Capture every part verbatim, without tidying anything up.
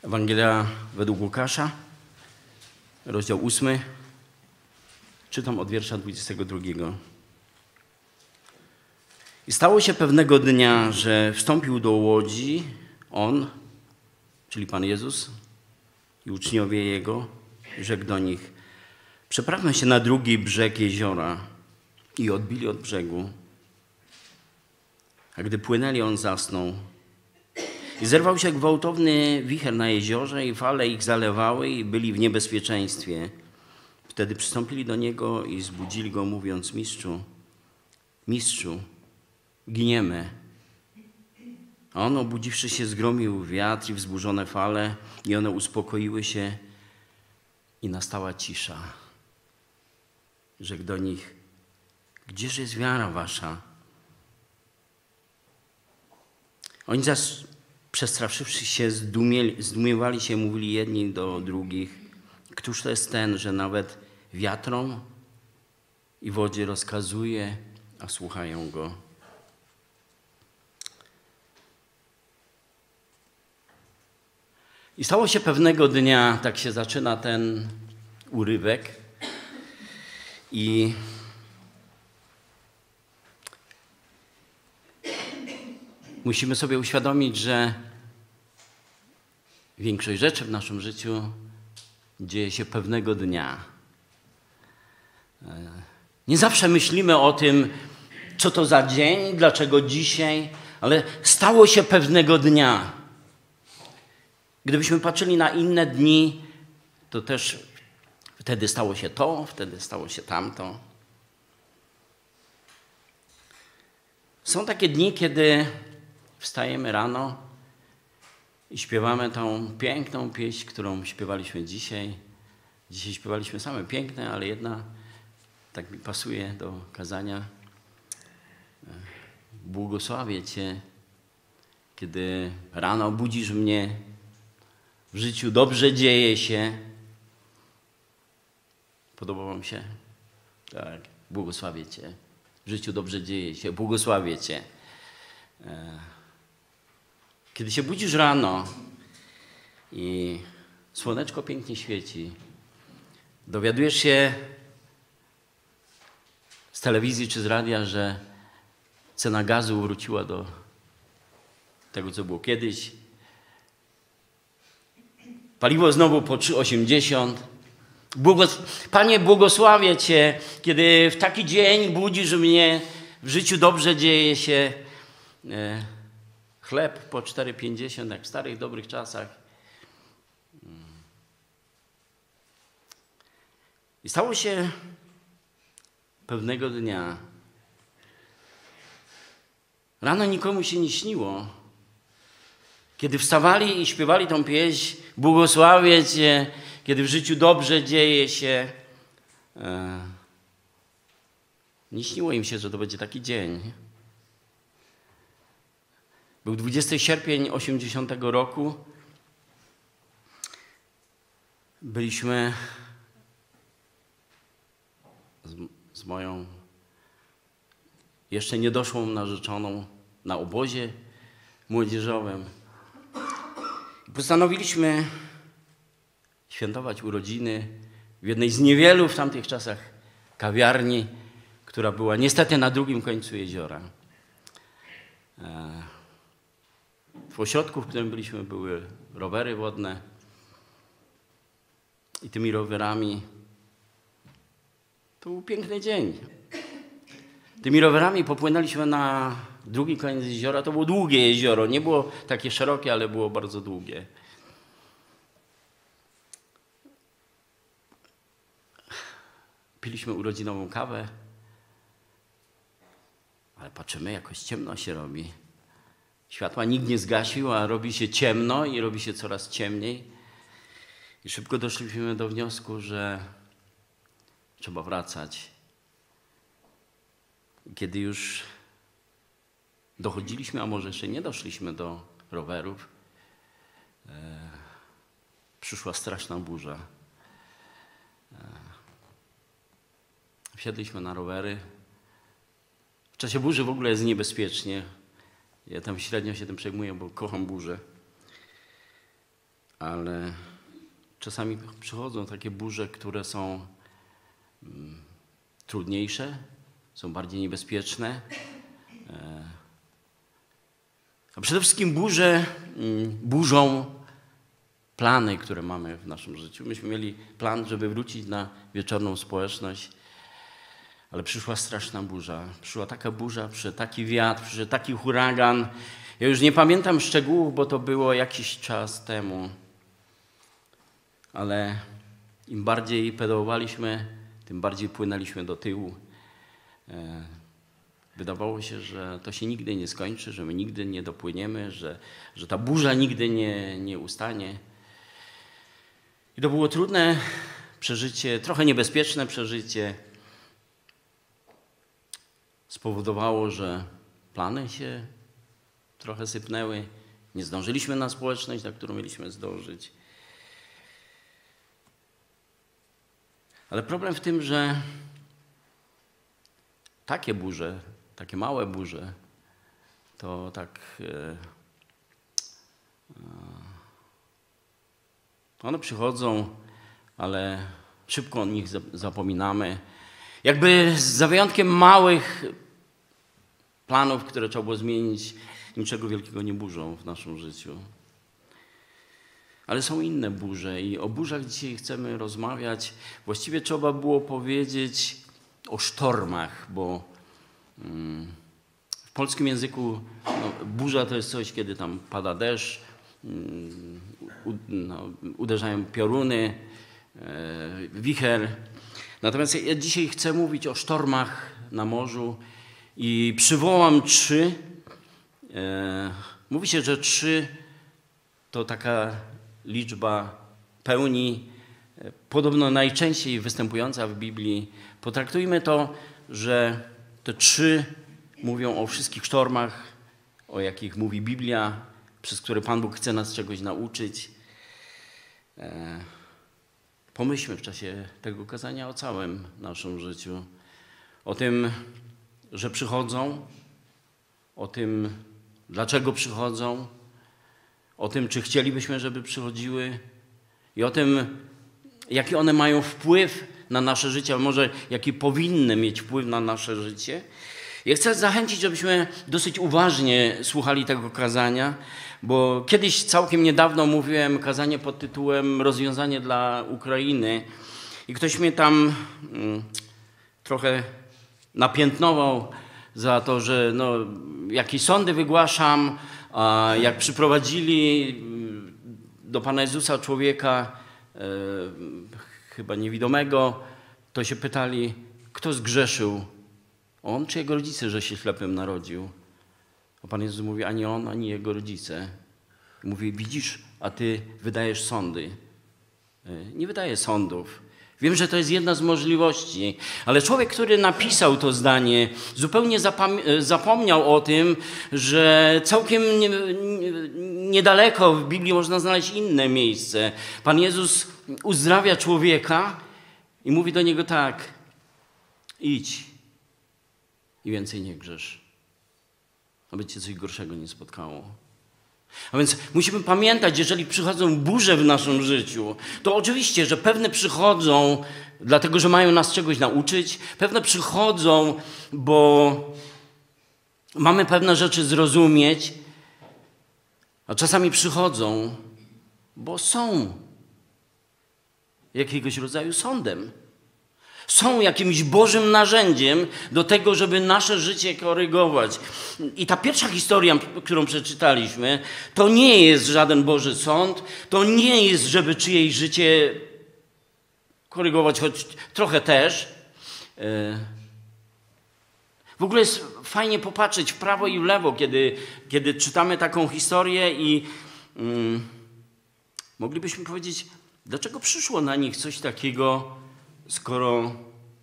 Ewangelia według Łukasza, rozdział ósmy. Czytam od wiersza dwudziestego drugiego. I stało się pewnego dnia, że wstąpił do łodzi On, czyli Pan Jezus, i uczniowie Jego, i rzekł do nich: przeprawmy się na drugi brzeg jeziora. I odbili od brzegu. A gdy płynęli, On zasnął. I zerwał się gwałtowny wicher na jeziorze i fale ich zalewały i byli w niebezpieczeństwie. Wtedy przystąpili do Niego i zbudzili Go, mówiąc: Mistrzu, Mistrzu, giniemy. A On, obudziwszy się, zgromił wiatr i wzburzone fale i one uspokoiły się i nastała cisza. Rzekł do nich: gdzież jest wiara wasza? Oni zaś, przestraszywszy się, zdumieli, zdumiewali się, mówili jedni do drugich: któż to jest ten, że nawet wiatrom i wodzie rozkazuje, a słuchają go? I stało się pewnego dnia, tak się zaczyna ten urywek, i musimy sobie uświadomić, że większość rzeczy w naszym życiu dzieje się pewnego dnia. Nie zawsze myślimy o tym, co to za dzień, dlaczego dzisiaj, ale stało się pewnego dnia. Gdybyśmy patrzyli na inne dni, to też wtedy stało się to, wtedy stało się tamto. Są takie dni, kiedy wstajemy rano i śpiewamy tą piękną pieśń, którą śpiewaliśmy dzisiaj. Dzisiaj śpiewaliśmy same piękne, ale jedna tak mi pasuje do kazania. Błogosławię Cię, kiedy rano budzisz mnie, w życiu dobrze dzieje się. Podoba wam się? Tak. Błogosławię Cię. W życiu dobrze dzieje się. Błogosławię Cię. Kiedy się budzisz rano i słoneczko pięknie świeci, dowiadujesz się z telewizji czy z radia, że cena gazu wróciła do tego, co było kiedyś. Paliwo znowu po trzy osiemdziesiąt. Błogos- Panie, błogosławię Cię, kiedy w taki dzień budzisz mnie, w życiu dobrze dzieje się. E, chleb po cztery pięćdziesiąt, jak w starych, dobrych czasach. I stało się pewnego dnia. Rano nikomu się nie śniło. Kiedy wstawali i śpiewali tą pieśń, błogosławię Cię, kiedy w życiu dobrze dzieje się, e, nie śniło im się, że to będzie taki dzień. Był dwudziestego sierpnia osiemdziesiątego roku. Byliśmy z, z moją jeszcze niedoszłą narzeczoną na obozie młodzieżowym. Postanowiliśmy świętować urodziny w jednej z niewielu w tamtych czasach kawiarni, która była niestety na drugim końcu jeziora. W ośrodku, w którym byliśmy, były rowery wodne i tymi rowerami to był piękny dzień. Tymi rowerami popłynęliśmy na drugi koniec jeziora. To było długie jezioro. Nie było takie szerokie, ale było bardzo długie. Piliśmy urodzinową kawę, ale patrzymy, jakoś ciemno się robi. Światła nikt nie zgasił, a robi się ciemno i robi się coraz ciemniej. I szybko doszliśmy do wniosku, że trzeba wracać. Kiedy już dochodziliśmy, a może jeszcze nie doszliśmy do rowerów, e, przyszła straszna burza. E, wsiadliśmy na rowery. W czasie burzy w ogóle jest niebezpiecznie. Ja tam średnio się tym przejmuję, bo kocham burzę. ale czasami przychodzą takie burze, które są mm, trudniejsze, są bardziej niebezpieczne. A przede wszystkim burze mm, burzą plany, które mamy w naszym życiu. Myśmy mieli plan, żeby wrócić na wieczorną społeczność, ale przyszła straszna burza. Przyszła taka burza, przyszedł taki wiatr, przyszedł taki huragan. Ja już nie pamiętam szczegółów, bo to było jakiś czas temu. Ale im bardziej pedałowaliśmy, tym bardziej płynęliśmy do tyłu. Wydawało się, że to się nigdy nie skończy, że my nigdy nie dopłyniemy, że, że ta burza nigdy nie, nie ustanie. I to było trudne przeżycie, trochę niebezpieczne przeżycie. Spowodowało, że plany się trochę sypnęły. Nie zdążyliśmy na społeczność, na którą mieliśmy zdążyć. Ale problem w tym, że takie burze, takie małe burze, to tak e, one przychodzą, ale szybko o nich zapominamy. Jakby za wyjątkiem małych planów, które trzeba było zmienić, niczego wielkiego nie burzą w naszym życiu. Ale są inne burze i o burzach dzisiaj chcemy rozmawiać. Właściwie trzeba było powiedzieć o sztormach, bo mm, w polskim języku no, burza to jest coś, kiedy tam pada deszcz, mm, u, no, uderzają pioruny, e, wicher. Natomiast ja dzisiaj chcę mówić o sztormach na morzu i przywołam trzy. E, mówi się, że trzy to taka liczba pełni, podobno najczęściej występująca w Biblii. Potraktujmy to, że te trzy mówią o wszystkich sztormach, o jakich mówi Biblia, przez które Pan Bóg chce nas czegoś nauczyć. Pomyślmy w czasie tego kazania o całym naszym życiu. O tym, że przychodzą, o tym, dlaczego przychodzą, o tym, czy chcielibyśmy, żeby przychodziły i o tym, jaki one mają wpływ na nasze życie, a może jaki powinny mieć wpływ na nasze życie. Ja chcę zachęcić, żebyśmy dosyć uważnie słuchali tego kazania, bo kiedyś całkiem niedawno mówiłem kazanie pod tytułem Rozwiązanie dla Ukrainy i ktoś mnie tam mm, trochę napiętnował za to, że no, jakieś sądy wygłaszam, a jak przyprowadzili do Pana Jezusa człowieka e, chyba niewidomego, to się pytali, kto zgrzeszył? On czy jego rodzice, że się ślepym narodził? A Pan Jezus mówi, ani on, ani jego rodzice. Mówi, widzisz, a ty wydajesz sądy. E, nie wydaję sądów. Wiem, że to jest jedna z możliwości, ale człowiek, który napisał to zdanie, zupełnie zapomniał o tym, że całkiem nie, nie, niedaleko w Biblii można znaleźć inne miejsce. Pan Jezus uzdrawia człowieka i mówi do niego tak, idź i więcej nie grzesz, aby cię coś gorszego nie spotkało. A więc musimy pamiętać, jeżeli przychodzą burze w naszym życiu, to oczywiście, że pewne przychodzą dlatego, że mają nas czegoś nauczyć, pewne przychodzą, bo mamy pewne rzeczy zrozumieć, a czasami przychodzą, bo są jakiegoś rodzaju sądem. Są jakimś Bożym narzędziem do tego, żeby nasze życie korygować. I ta pierwsza historia, którą przeczytaliśmy, to nie jest żaden Boży sąd, to nie jest, żeby czyjeś życie korygować, choć trochę też. W ogóle jest fajnie popatrzeć w prawo i w lewo, kiedy, kiedy czytamy taką historię i mm, moglibyśmy powiedzieć, dlaczego przyszło na nich coś takiego, Skoro,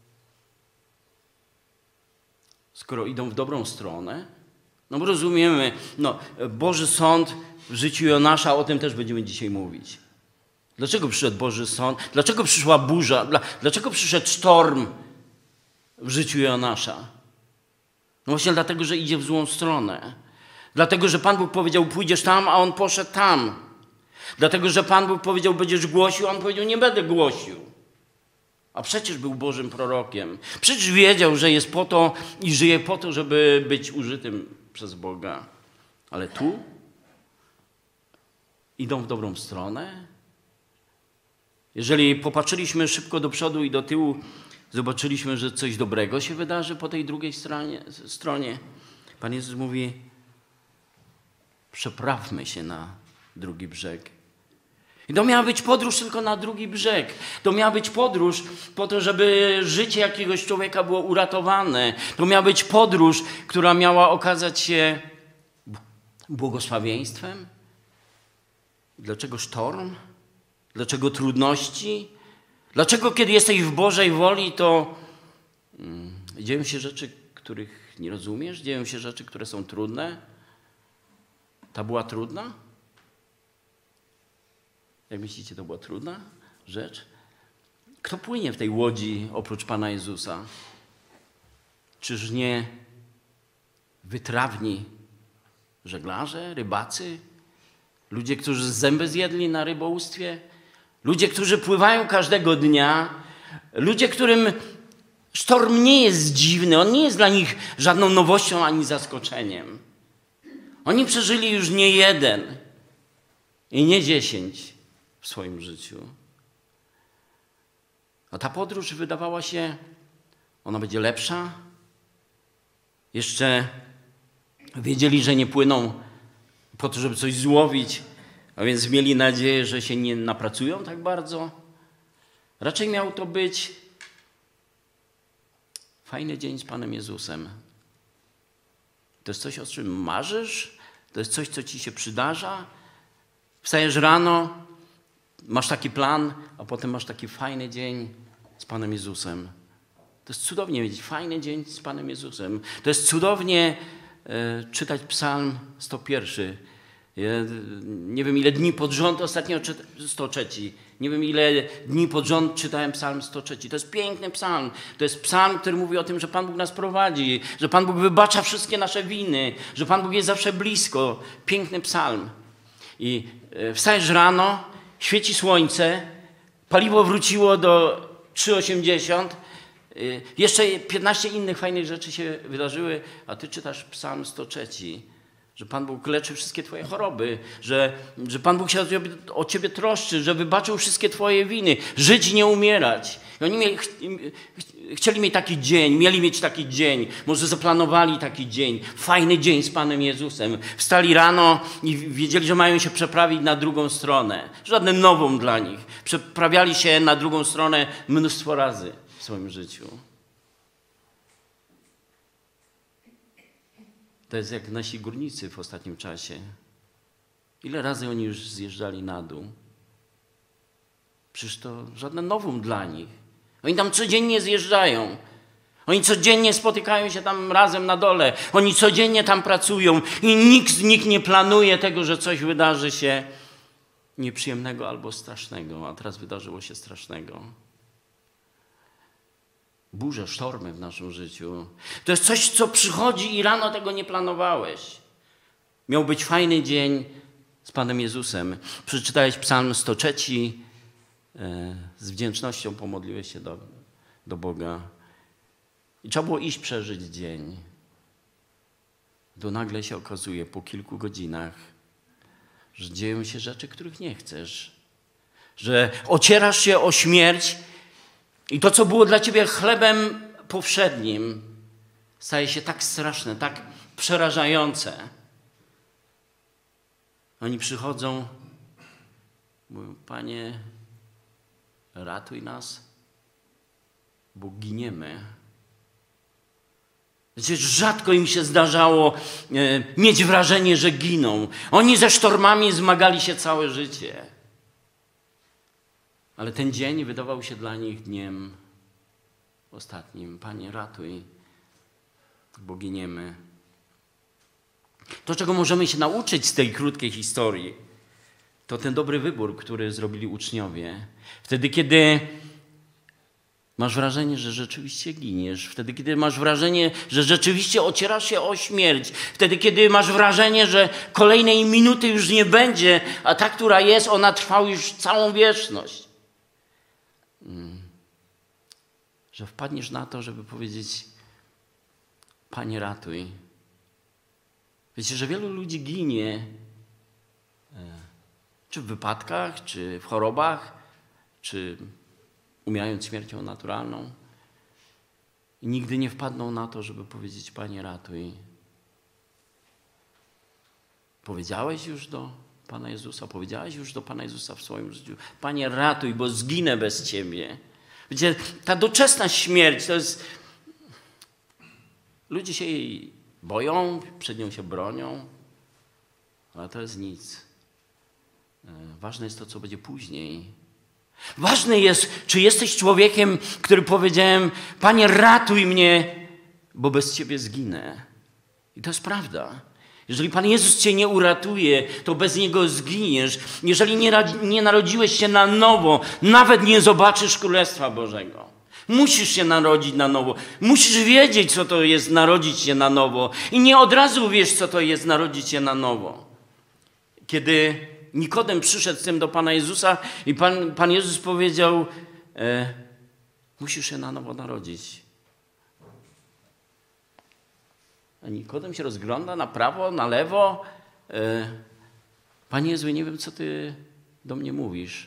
skoro idą w dobrą stronę, no bo rozumiemy, no, Boży sąd w życiu Jonasza, o tym też będziemy dzisiaj mówić. Dlaczego przyszedł Boży sąd? Dlaczego przyszła burza? Dlaczego przyszedł sztorm w życiu Jonasza? No właśnie dlatego, że idzie w złą stronę. Dlatego, że Pan Bóg powiedział, pójdziesz tam, a on poszedł tam. Dlatego, że Pan Bóg powiedział, będziesz głosił, a on powiedział, nie będę głosił. A przecież był Bożym prorokiem. Przecież wiedział, że jest po to i żyje po to, żeby być użytym przez Boga. Ale tu idą w dobrą stronę. Jeżeli popatrzyliśmy szybko do przodu i do tyłu, zobaczyliśmy, że coś dobrego się wydarzy po tej drugiej stronie. stronie. Pan Jezus mówi, przeprawmy się na drugi brzeg. I to miała być podróż tylko na drugi brzeg. To miała być podróż po to, żeby życie jakiegoś człowieka było uratowane. To miała być podróż, która miała okazać się błogosławieństwem. Dlaczego sztorm? Dlaczego trudności? Dlaczego, kiedy jesteś w Bożej woli, to hmm, dzieją się rzeczy, których nie rozumiesz? Dzieją się rzeczy, które są trudne? Ta była trudna? Jak myślicie, to była trudna rzecz? Kto płynie w tej łodzi oprócz Pana Jezusa? Czyż nie wytrawni żeglarze, rybacy? Ludzie, którzy zęby zjedli na rybołówstwie? Ludzie, którzy pływają każdego dnia? Ludzie, którym sztorm nie jest dziwny, on nie jest dla nich żadną nowością ani zaskoczeniem. Oni przeżyli już nie jeden i nie dziesięć w swoim życiu. A ta podróż wydawała się, ona będzie lepsza. Jeszcze wiedzieli, że nie płyną po to, żeby coś złowić, a więc mieli nadzieję, że się nie napracują tak bardzo. Raczej miał to być fajny dzień z Panem Jezusem. To jest coś, o czym marzysz? To jest coś, co ci się przydarza? Wstajesz rano, masz taki plan, a potem masz taki fajny dzień z Panem Jezusem. To jest cudownie mieć fajny dzień z Panem Jezusem. To jest cudownie e, czytać Psalm sto jeden. Ja nie wiem, ile dni pod rząd ostatnio czytałem, sto trzy. Nie wiem, ile dni pod rząd czytałem Psalm sto trzy. To jest piękny psalm. To jest psalm, który mówi o tym, że Pan Bóg nas prowadzi, że Pan Bóg wybacza wszystkie nasze winy, że Pan Bóg jest zawsze blisko. Piękny psalm. I wstajesz rano, świeci słońce, paliwo wróciło do trzy osiemdziesiąt, jeszcze piętnaście innych fajnych rzeczy się wydarzyły, a ty czytasz Psalm sto trzy. Że Pan Bóg leczy wszystkie twoje choroby, że, że Pan Bóg się o ciebie, o ciebie troszczy, że wybaczył wszystkie twoje winy, żyć i nie umierać. I oni mieli, ch chcieli mieć taki dzień, mieli mieć taki dzień, może zaplanowali taki dzień, fajny dzień z Panem Jezusem. Wstali rano i wiedzieli, że mają się przeprawić na drugą stronę. Żadne nową dla nich. Przeprawiali się na drugą stronę mnóstwo razy w swoim życiu. To jest jak nasi górnicy w ostatnim czasie. Ile razy oni już zjeżdżali na dół? Przecież to żadne nowum dla nich. Oni tam codziennie zjeżdżają. Oni codziennie spotykają się tam razem na dole. Oni codziennie tam pracują i nikt z nich nie planuje tego, że coś wydarzy się nieprzyjemnego albo strasznego. A teraz wydarzyło się strasznego. Burze, sztormy w naszym życiu. To jest coś, co przychodzi i rano tego nie planowałeś. Miał być fajny dzień z Panem Jezusem. Przeczytałeś Psalm sto trzy, z wdzięcznością pomodliłeś się do, do Boga. I trzeba było iść przeżyć dzień. To nagle się okazuje po kilku godzinach, że dzieją się rzeczy, których nie chcesz. Że ocierasz się o śmierć i to, co było dla ciebie chlebem powszednim, staje się tak straszne, tak przerażające. Oni przychodzą, mówią, Panie, ratuj nas, bo giniemy. Przecież rzadko im się zdarzało e, mieć wrażenie, że giną. Oni ze sztormami zmagali się całe życie. Ale ten dzień wydawał się dla nich dniem ostatnim. Panie, ratuj, bo giniemy. To, czego możemy się nauczyć z tej krótkiej historii, to ten dobry wybór, który zrobili uczniowie. Wtedy, kiedy Masz wrażenie, że rzeczywiście giniesz. Wtedy, kiedy masz wrażenie, że rzeczywiście ocierasz się o śmierć. Wtedy, kiedy masz wrażenie, że kolejnej minuty już nie będzie, a ta, która jest, ona trwa już całą wieczność. Hmm. Że wpadniesz na to, żeby powiedzieć: Panie, ratuj. Wiecie, że wielu ludzi ginie, czy w wypadkach, czy w chorobach, czy umierając śmiercią naturalną. I nigdy nie wpadną na to, żeby powiedzieć: Panie, ratuj. Powiedziałeś już do Pana Jezusa, powiedziałeś już do Pana Jezusa w swoim życiu: Panie, ratuj, bo zginę bez Ciebie. Wiecie, ta doczesna śmierć to jest... Ludzie się jej boją, przed nią się bronią, ale to jest nic. Ważne jest to, co będzie później. Ważne jest, czy jesteś człowiekiem, który powiedziałem: Panie, ratuj mnie, bo bez Ciebie zginę. I to jest prawda. Jeżeli Pan Jezus Cię nie uratuje, to bez Niego zginiesz. Jeżeli nie, nie narodziłeś się na nowo, nawet nie zobaczysz Królestwa Bożego. Musisz się narodzić na nowo. Musisz wiedzieć, co to jest narodzić się na nowo. I nie od razu wiesz, co to jest narodzić się na nowo. Kiedy Nikodem przyszedł z tym do Pana Jezusa i Pan, Pan Jezus powiedział: e, musisz się na nowo narodzić. A Nikodem się rozgląda na prawo, na lewo. E, Panie Jezu, nie wiem, co Ty do mnie mówisz.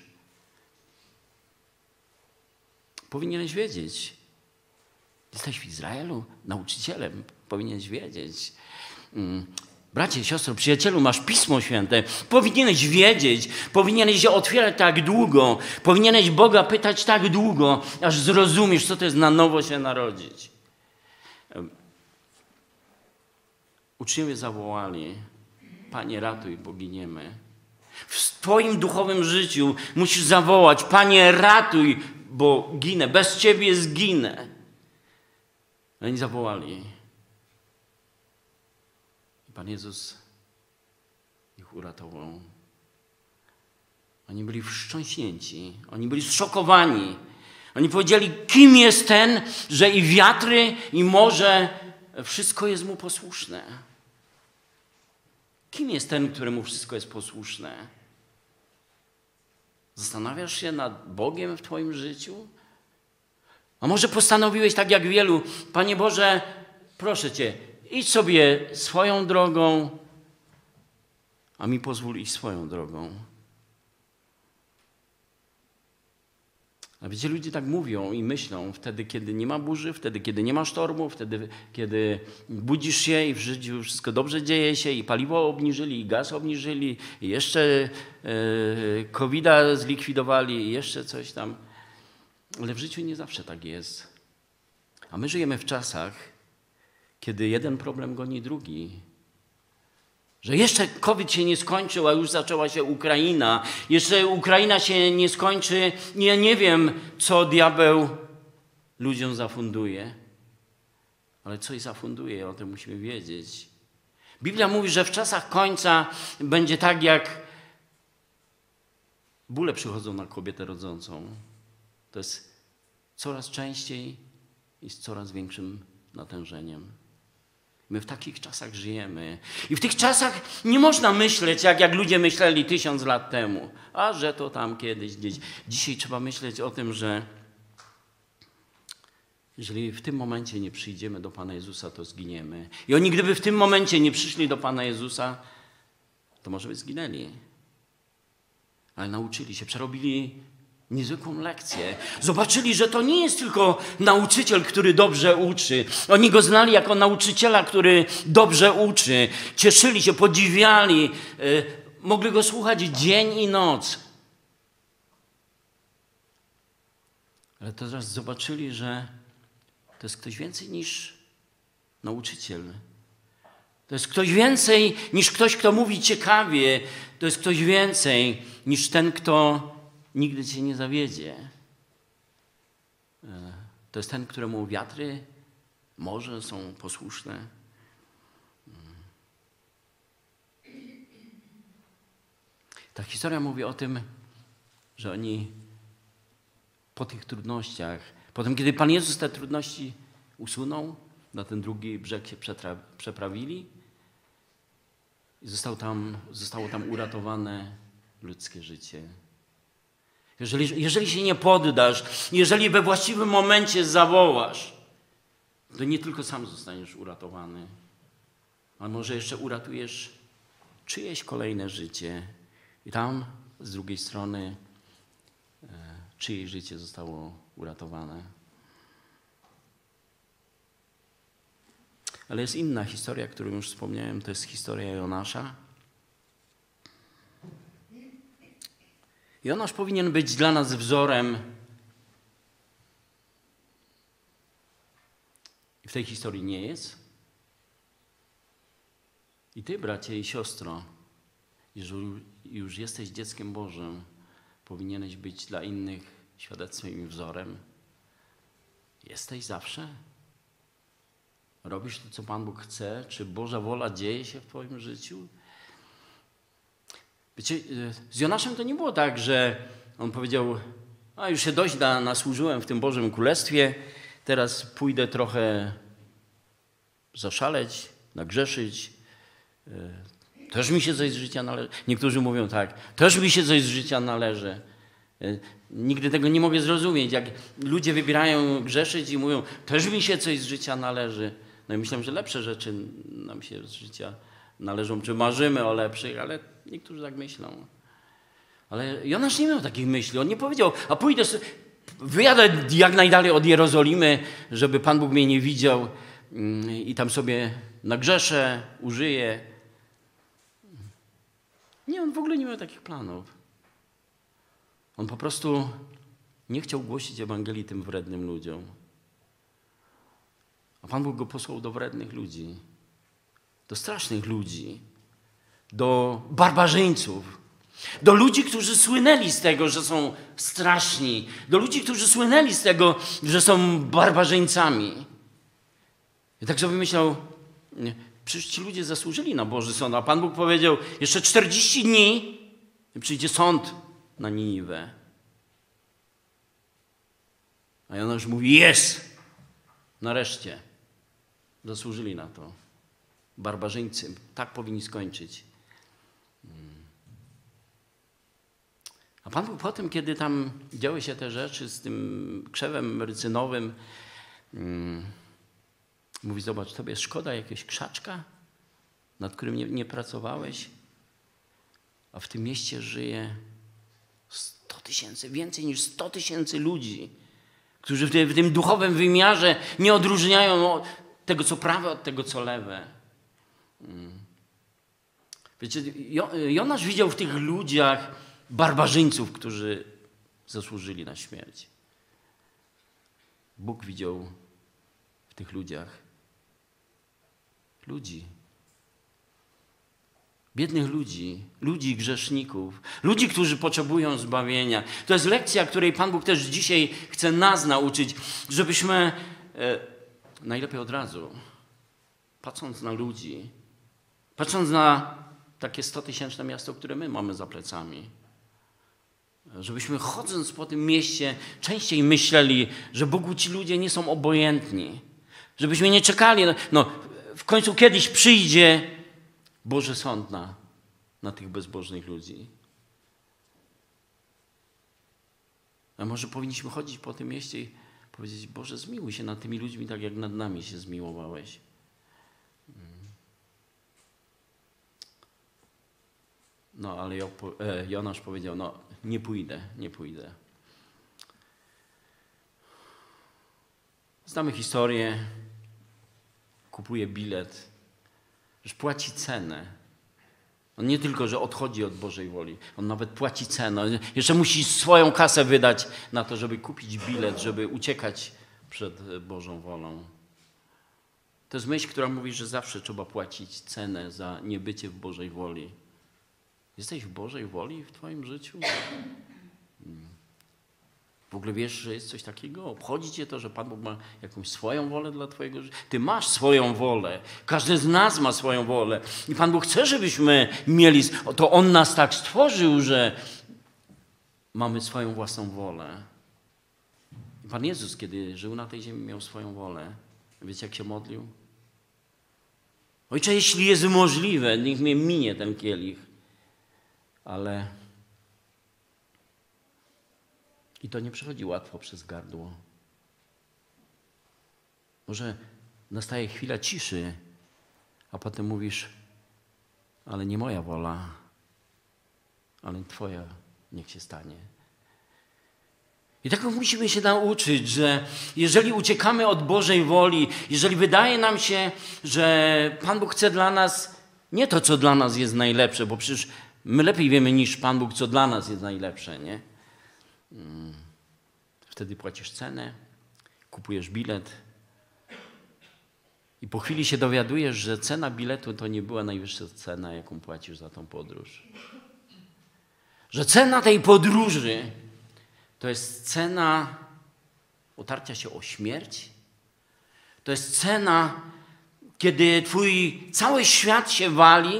Powinieneś wiedzieć. Jesteś w Izraelu nauczycielem. Powinieneś wiedzieć. Mm. Bracie, siostro, przyjacielu, masz Pismo Święte. Powinieneś wiedzieć. Powinieneś się otwierać tak długo. Powinieneś Boga pytać tak długo, aż zrozumiesz, co to jest na nowo się narodzić. Uczniowie zawołali: Panie, ratuj, bo giniemy. W Twoim duchowym życiu musisz zawołać: Panie, ratuj, bo ginę. Bez Ciebie zginę. Oni zawołali. I Pan Jezus ich uratował. Oni byli wstrząśnięci. Oni byli zszokowani. Oni powiedzieli: kim jest ten, że i wiatry, i morze, wszystko jest mu posłuszne. Kim jest ten, któremu wszystko jest posłuszne? Zastanawiasz się nad Bogiem w Twoim życiu? A może postanowiłeś tak jak wielu: Panie Boże, proszę Cię, idź sobie swoją drogą, a mi pozwól iść swoją drogą. A wiecie, ludzie tak mówią i myślą wtedy, kiedy nie ma burzy, wtedy, kiedy nie ma sztormu, wtedy, kiedy budzisz się i w życiu wszystko dobrze dzieje się i paliwo obniżyli, i gaz obniżyli, i jeszcze yy, kowida zlikwidowali, i jeszcze coś tam. Ale w życiu nie zawsze tak jest. A my żyjemy w czasach, kiedy jeden problem goni drugi. Że jeszcze COVID się nie skończył, a już zaczęła się Ukraina. Jeszcze Ukraina się nie skończy. Ja nie wiem, co diabeł ludziom zafunduje. Ale coś zafunduje, o tym musimy wiedzieć. Biblia mówi, że w czasach końca będzie tak, jak bóle przychodzą na kobietę rodzącą. To jest coraz częściej i z coraz większym natężeniem. My w takich czasach żyjemy. I w tych czasach nie można myśleć, jak, jak ludzie myśleli tysiąc lat temu. A że to tam kiedyś, gdzieś. Dzisiaj trzeba myśleć o tym, że jeżeli w tym momencie nie przyjdziemy do Pana Jezusa, to zginiemy. I oni gdyby w tym momencie nie przyszli do Pana Jezusa, to może by zginęli. Ale nauczyli się, przerobili niezwykłą lekcję. Zobaczyli, że to nie jest tylko nauczyciel, który dobrze uczy. Oni go znali jako nauczyciela, który dobrze uczy. Cieszyli się, podziwiali. Yy, mogli go słuchać dzień i noc. Ale teraz zobaczyli, że to jest ktoś więcej niż nauczyciel. To jest ktoś więcej niż ktoś, kto mówi ciekawie. To jest ktoś więcej niż ten, kto nigdy cię nie zawiedzie. To jest ten, któremu wiatry, morze są posłuszne. Ta historia mówi o tym, że oni po tych trudnościach, Potem, kiedy Pan Jezus te trudności usunął, na ten drugi brzeg się przeprawili i zostało tam, zostało tam uratowane ludzkie życie. Jeżeli, jeżeli się nie poddasz, jeżeli we właściwym momencie zawołasz, to nie tylko sam zostaniesz uratowany, ale może jeszcze uratujesz czyjeś kolejne życie. I tam z drugiej strony e, czyjeś życie zostało uratowane. Ale jest inna historia, którą już wspomniałem, to jest historia Jonasza. Jonasz powinien być dla nas wzorem. I w tej historii nie jest. I ty, bracie i siostro, jeżeli już jesteś dzieckiem Bożym, powinieneś być dla innych świadectwem i wzorem. Jesteś zawsze? Robisz to, co Pan Bóg chce? Czy Boża wola dzieje się w twoim życiu? Wiecie, z Jonaszem to nie było tak, że on powiedział, a już się dość na, nasłużyłem w tym Bożym Królestwie, teraz pójdę trochę zaszaleć, nagrzeszyć. Też mi się coś z życia należy. Niektórzy mówią tak, też mi się coś z życia należy. Nigdy tego nie mogę zrozumieć, jak ludzie wybierają grzeszyć i mówią, też mi się coś z życia należy. No i myślę, że lepsze rzeczy nam się z życia należą, czy marzymy o lepszych, ale niektórzy tak myślą. Ale Jonasz nie miał takich myśli. On nie powiedział, a pójdę, sobie, wyjadę jak najdalej od Jerozolimy, żeby Pan Bóg mnie nie widział i tam sobie nagrzeszę, użyję. Nie, on w ogóle nie miał takich planów. On po prostu nie chciał głosić Ewangelii tym wrednym ludziom. A Pan Bóg go posłał do wrednych ludzi, do strasznych ludzi, do barbarzyńców, do ludzi, którzy słynęli z tego, że są straszni, do ludzi, którzy słynęli z tego, że są barbarzyńcami. I tak sobie myślał, przecież ci ludzie zasłużyli na Boży sąd, a Pan Bóg powiedział, jeszcze czterdzieści dni i przyjdzie sąd na Niniwę. A Jonasz mówi, jest, nareszcie. Zasłużyli na to. Barbarzyńcy, tak powinni skończyć. A Pan Bóg potem, kiedy tam działy się te rzeczy z tym krzewem rycynowym, hmm, mówi, zobacz, tobie szkoda jakiegoś krzaczka, nad którym nie, nie pracowałeś, a w tym mieście żyje sto tysięcy, więcej niż sto tysięcy ludzi, którzy w, te, w tym duchowym wymiarze nie odróżniają tego, co prawe, od tego, co lewe. Hmm. Wiecie, Jonasz widział w tych ludziach barbarzyńców, którzy zasłużyli na śmierć. Bóg widział w tych ludziach ludzi. Biednych ludzi, ludzi grzeszników, ludzi, którzy potrzebują zbawienia. To jest lekcja, której Pan Bóg też dzisiaj chce nas nauczyć, żebyśmy e, najlepiej od razu, patrząc na ludzi, patrząc na takie stotysięczne miasto, które my mamy za plecami, żebyśmy chodząc po tym mieście częściej myśleli, że Bogu ci ludzie nie są obojętni. Żebyśmy nie czekali, no w końcu kiedyś przyjdzie Boży sąd na, na tych bezbożnych ludzi. A może powinniśmy chodzić po tym mieście i powiedzieć, Boże, zmiłuj się nad tymi ludźmi tak, jak nad nami się zmiłowałeś. No, ale Jonasz powiedział, no nie pójdę, nie pójdę. Znamy historię, kupuje bilet, już płaci cenę. On nie tylko, że odchodzi od Bożej woli, on nawet płaci cenę. Jeszcze musi swoją kasę wydać na to, żeby kupić bilet, żeby uciekać przed Bożą wolą. To jest myśl, która mówi, że zawsze trzeba płacić cenę za niebycie w Bożej woli. Jesteś w Bożej woli w twoim życiu? W ogóle wiesz, że jest coś takiego? Obchodzi cię to, że Pan Bóg ma jakąś swoją wolę dla twojego życia? Ty masz swoją wolę. Każdy z nas ma swoją wolę. I Pan Bóg chce, żebyśmy mieli... To On nas tak stworzył, że mamy swoją własną wolę. I Pan Jezus, kiedy żył na tej ziemi, miał swoją wolę. Wiecie, jak się modlił? Ojcze, jeśli jest możliwe, niech mnie minie ten kielich. Ale i to nie przychodzi łatwo przez gardło. Może nastaje chwila ciszy, a potem mówisz, ale nie moja wola, ale Twoja niech się stanie. I tak musimy się nauczyć, że jeżeli uciekamy od Bożej woli, jeżeli wydaje nam się, że Pan Bóg chce dla nas nie to, co dla nas jest najlepsze, bo przecież my lepiej wiemy niż Pan Bóg, co dla nas jest najlepsze, nie? Wtedy płacisz cenę, kupujesz bilet i po chwili się dowiadujesz, że cena biletu to nie była najwyższa cena, jaką płacisz za tą podróż. Że cena tej podróży to jest cena otarcia się o śmierć. To jest cena, kiedy twój cały świat się wali.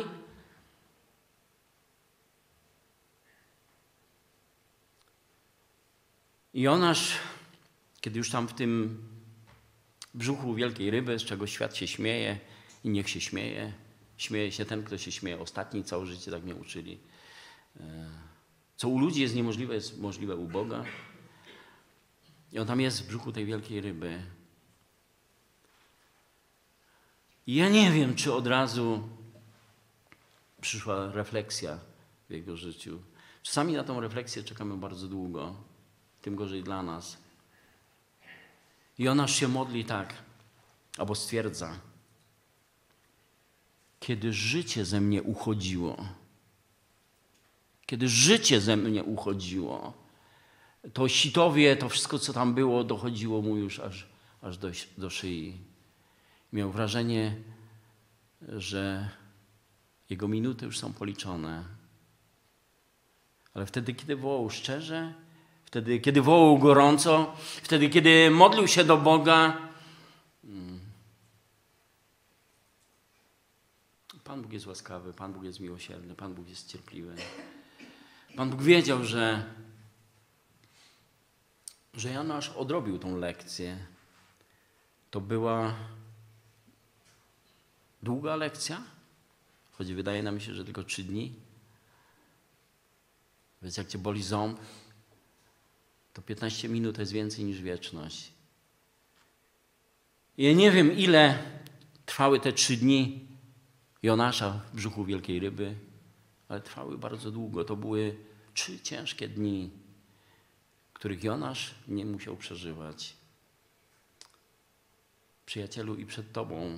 I Jonasz, kiedy już tam w tym brzuchu wielkiej ryby, z czego świat się śmieje i niech się śmieje. Śmieje się ten, kto się śmieje ostatni, całe życie tak mnie uczyli. Co u ludzi jest niemożliwe, jest możliwe u Boga. I on tam jest w brzuchu tej wielkiej ryby. I ja nie wiem, czy od razu przyszła refleksja w jego życiu. Czasami na tą refleksję czekamy bardzo długo, tym gorzej dla nas. I Jonasz się modli tak, albo stwierdza, kiedy życie ze mnie uchodziło, kiedy życie ze mnie uchodziło, to sitowie, to wszystko, co tam było, dochodziło mu już aż, aż do, do szyi. Miał wrażenie, że jego minuty już są policzone. Ale wtedy, kiedy wołał szczerze, wtedy, kiedy wołał gorąco, wtedy, kiedy modlił się do Boga, Pan Bóg jest łaskawy, Pan Bóg jest miłosierny, Pan Bóg jest cierpliwy. Pan Bóg wiedział, że, że Jonasz odrobił tą lekcję. To była długa lekcja, choć wydaje nam się, że tylko trzy dni. Więc jak cię boli ząb, to piętnaście minut to jest więcej niż wieczność. I ja nie wiem, ile trwały te trzy dni Jonasza w brzuchu wielkiej ryby, ale trwały bardzo długo. To były trzy ciężkie dni, których Jonasz nie musiał przeżywać. Przyjacielu, i przed tobą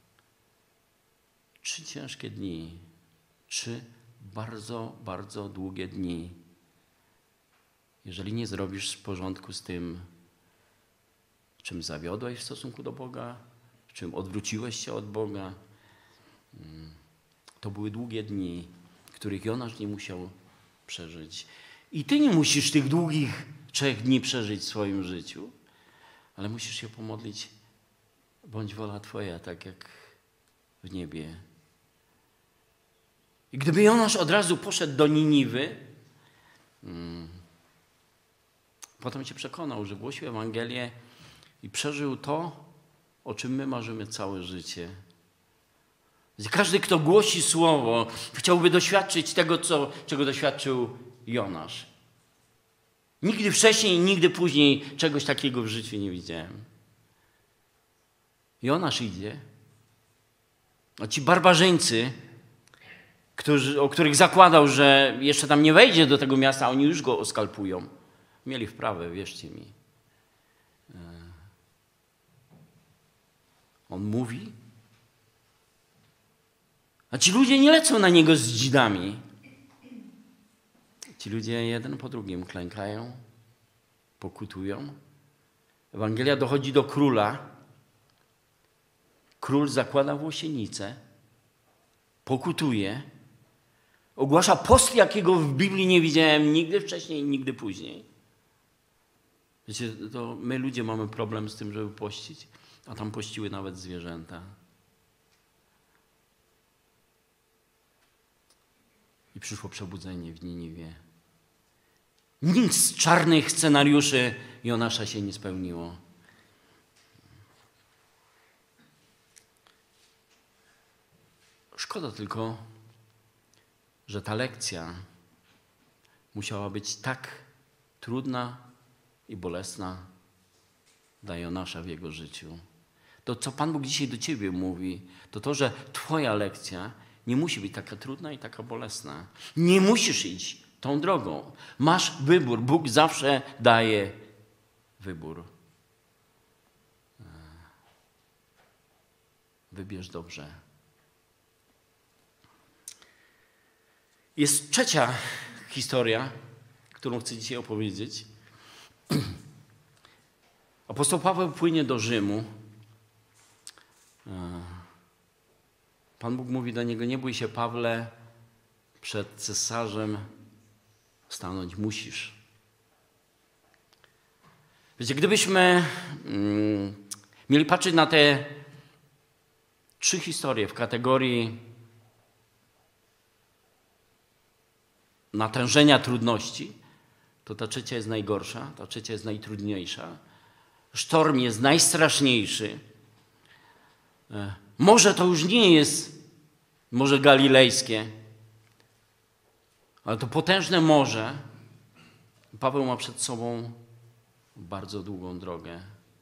trzy ciężkie dni, trzy bardzo, bardzo długie dni. Jeżeli nie zrobisz w porządku z tym, czym zawiodłeś w stosunku do Boga, czym odwróciłeś się od Boga, to były długie dni, których Jonasz nie musiał przeżyć. I ty nie musisz tych długich trzech dni przeżyć w swoim życiu, ale musisz się pomodlić, bądź wola Twoja, tak jak w niebie. I gdyby Jonasz od razu poszedł do Niniwy, hmm, potem się przekonał, że głosił Ewangelię i przeżył to, o czym my marzymy całe życie. Każdy, kto głosi słowo, chciałby doświadczyć tego, co, czego doświadczył Jonasz. Nigdy wcześniej, nigdy później czegoś takiego w życiu nie widziałem. Jonasz idzie, a ci barbarzyńcy, którzy, o których zakładał, że jeszcze tam nie wejdzie do tego miasta, oni już go oskalpują. Mieli wprawę, wierzcie mi. On mówi, a ci ludzie nie lecą na niego z dzidami. Ci ludzie jeden po drugim klękają, pokutują. Ewangelia dochodzi do króla. Król zakłada włosienicę, pokutuje, ogłasza post, jakiego w Biblii nie widziałem nigdy wcześniej, nigdy później. Wiecie, to my ludzie mamy problem z tym, żeby pościć, a tam pościły nawet zwierzęta. I przyszło przebudzenie w Niniwie. Nic z czarnych scenariuszy Jonasza się nie spełniło. Szkoda tylko, że ta lekcja musiała być tak trudna i bolesna dla Jonasza w jego życiu. To, co Pan Bóg dzisiaj do ciebie mówi, to to, że twoja lekcja nie musi być taka trudna i taka bolesna. Nie musisz iść tą drogą. Masz wybór. Bóg zawsze daje wybór. Wybierz dobrze. Jest trzecia historia, którą chcę dzisiaj opowiedzieć. Apostoł Paweł płynie do Rzymu. Pan Bóg mówi do niego: nie bój się, Pawle, przed cesarzem stanąć musisz. Wiecie, gdybyśmy mm, mieli patrzeć na te trzy historie w kategorii natężenia trudności, to ta trzecia jest najgorsza, ta trzecia jest najtrudniejsza. Sztorm jest najstraszniejszy. Morze to już nie jest Morze Galilejskie, ale to potężne morze. Paweł ma przed sobą bardzo długą drogę.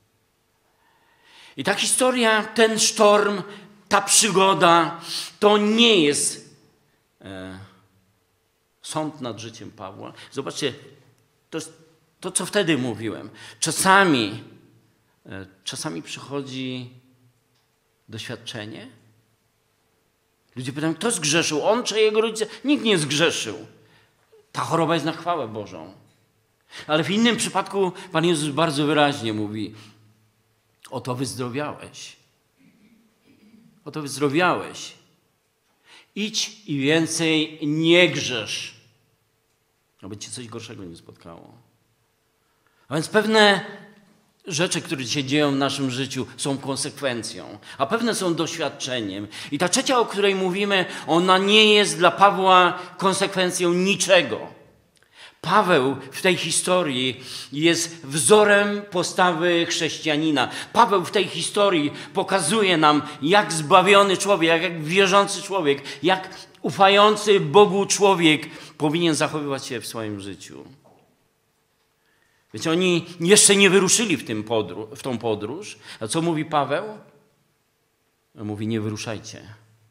I ta historia, ten sztorm, ta przygoda, to nie jest e, sąd nad życiem Pawła. Zobaczcie, to jest to, co wtedy mówiłem. Czasami, e, czasami przychodzi doświadczenie. Ludzie pytają, kto zgrzeszył? On czy jego rodzice? Nikt nie zgrzeszył. Ta choroba jest na chwałę Bożą. Ale w innym przypadku Pan Jezus bardzo wyraźnie mówi: oto wyzdrowiałeś. Oto wyzdrowiałeś. Idź i więcej nie grzesz, aby cię coś gorszego nie spotkało. A więc pewne rzeczy, które się dzieją w naszym życiu, są konsekwencją, a pewne są doświadczeniem. I ta trzecia, o której mówimy, ona nie jest dla Pawła konsekwencją niczego. Paweł w tej historii jest wzorem postawy chrześcijanina. Paweł w tej historii pokazuje nam, jak zbawiony człowiek, jak wierzący człowiek, jak ufający Bogu człowiek powinien zachowywać się w swoim życiu. Wiecie, oni jeszcze nie wyruszyli w, tym podróż, w tą podróż. A co mówi Paweł? Mówi: nie wyruszajcie.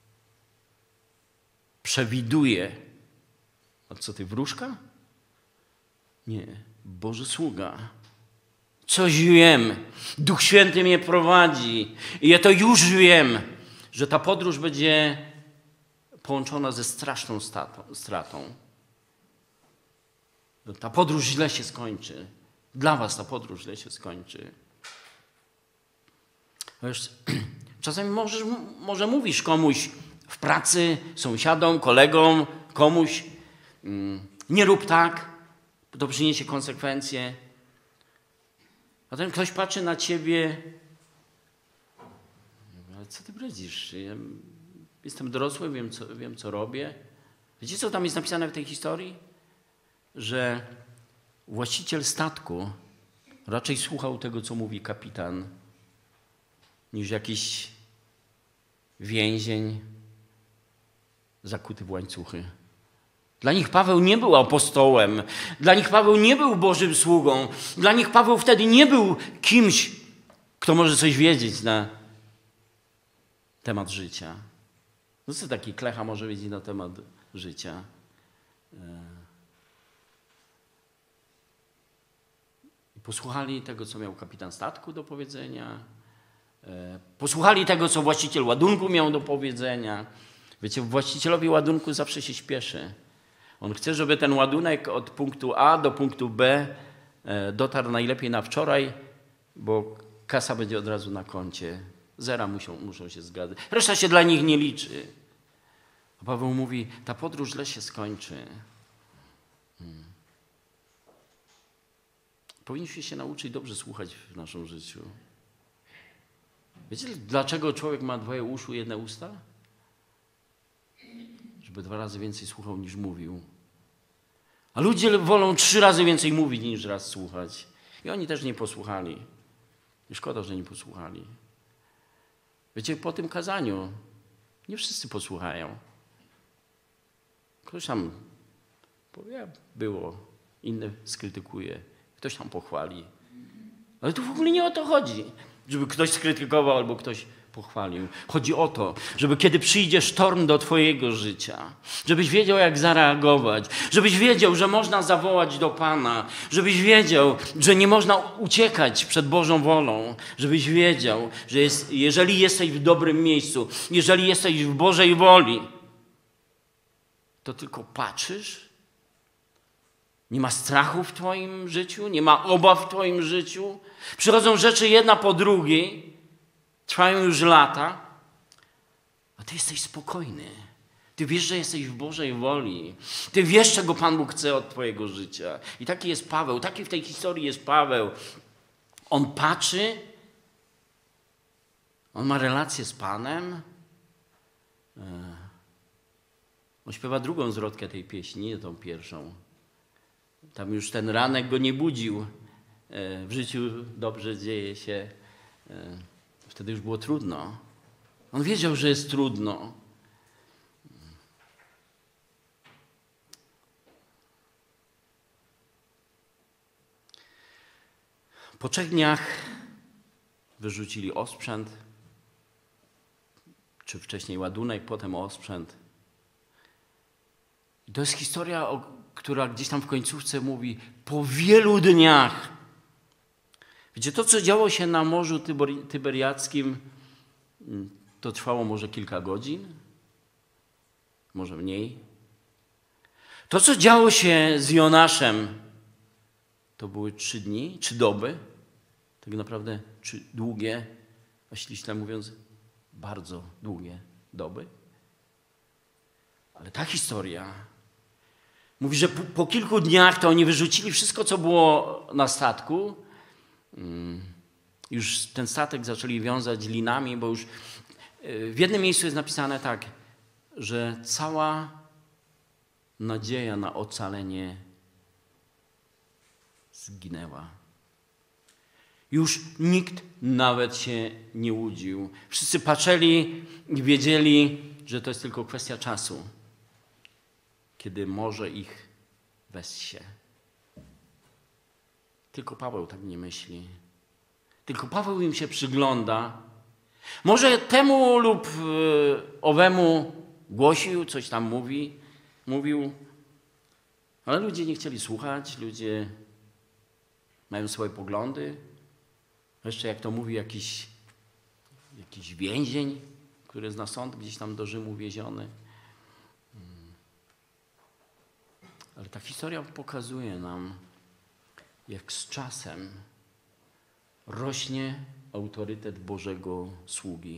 Przewiduje. A co ty, wróżka? Nie, Boży sługa. Coś wiem. Duch Święty mnie prowadzi. I ja to już wiem, że ta podróż będzie połączona ze straszną stratą. Ta podróż źle się skończy. Dla was ta podróż źle się skończy. Wiesz, czasami możesz, może mówisz komuś w pracy, sąsiadom, kolegom, komuś: nie rób tak, to przyniesie konsekwencje. A ten ktoś patrzy na ciebie: ale co ty bredzisz? Ja jestem dorosły, wiem co, wiem co robię. Wiecie, co tam jest napisane w tej historii? Że właściciel statku raczej słuchał tego, co mówi kapitan, niż jakiś więzień zakuty w łańcuchy. Dla nich Paweł nie był apostołem, dla nich Paweł nie był Bożym sługą, dla nich Paweł wtedy nie był kimś, kto może coś wiedzieć na temat życia. No co taki klecha może wiedzieć na temat życia? Posłuchali tego, co miał kapitan statku do powiedzenia. Posłuchali tego, co właściciel ładunku miał do powiedzenia. Wiecie, właścicielowi ładunku zawsze się śpieszy. On chce, żeby ten ładunek od punktu A do punktu B dotarł najlepiej na wczoraj, bo kasa będzie od razu na koncie. Zera muszą, muszą się zgadzać. Reszta się dla nich nie liczy. A Paweł mówi: ta podróż źle się skończy. Hmm. Powinniśmy się nauczyć dobrze słuchać w naszym życiu. Wiecie, dlaczego człowiek ma dwoje uszu i jedne usta? Żeby dwa razy więcej słuchał niż mówił. A ludzie wolą trzy razy więcej mówić niż raz słuchać. I oni też nie posłuchali. I szkoda, że nie posłuchali. Wiecie, po tym kazaniu nie wszyscy posłuchają. Ktoś tam powie, było, inny skrytykuje, ktoś tam pochwali. Ale tu w ogóle nie o to chodzi, żeby ktoś skrytykował albo ktoś pochwalił. Chodzi o to, żeby kiedy przyjdzie sztorm do twojego życia, żebyś wiedział, jak zareagować, żebyś wiedział, że można zawołać do Pana, żebyś wiedział, że nie można uciekać przed Bożą wolą, żebyś wiedział, że jest, jeżeli jesteś w dobrym miejscu, jeżeli jesteś w Bożej woli, to tylko patrzysz. Nie ma strachu w twoim życiu, nie ma obaw w twoim życiu. Przychodzą rzeczy jedna po drugiej, trwają już lata, a ty jesteś spokojny. Ty wiesz, że jesteś w Bożej woli. Ty wiesz, czego Pan Bóg chce od twojego życia. I taki jest Paweł, taki w tej historii jest Paweł. On patrzy, on ma relację z Panem. On śpiewa drugą zwrotkę tej pieśni, nie tą pierwszą. Tam już ten ranek go nie budził. W życiu dobrze dzieje się. Wtedy już było trudno. On wiedział, że jest trudno. Po trzech dniach wyrzucili osprzęt, czy wcześniej ładunek, potem osprzęt. I to jest historia, która gdzieś tam w końcówce mówi po wielu dniach. Wiecie, to co działo się na Morzu Tyberiackim, to trwało może kilka godzin, może mniej. To co działo się z Jonaszem, to były trzy dni, trzy doby, tak naprawdę trzy długie, a ściśle mówiąc bardzo długie doby. Ale ta historia mówi, że po, po kilku dniach to oni wyrzucili wszystko, co było na statku. Już ten statek zaczęli wiązać linami, bo już w jednym miejscu jest napisane tak, że cała nadzieja na ocalenie zginęła. Już nikt nawet się nie łudził. Wszyscy patrzyli i wiedzieli, że to jest tylko kwestia czasu, kiedy morze ich wessie. Tylko Paweł tak nie myśli. Tylko Paweł im się przygląda. Może temu lub owemu głosił, coś tam mówi, mówił, ale ludzie nie chcieli słuchać, ludzie mają swoje poglądy. Jeszcze jak to mówi jakiś, jakiś więzień, który jest na sąd gdzieś tam do Rzymu wieziony. Ale ta historia pokazuje nam, jak z czasem rośnie autorytet Bożego sługi.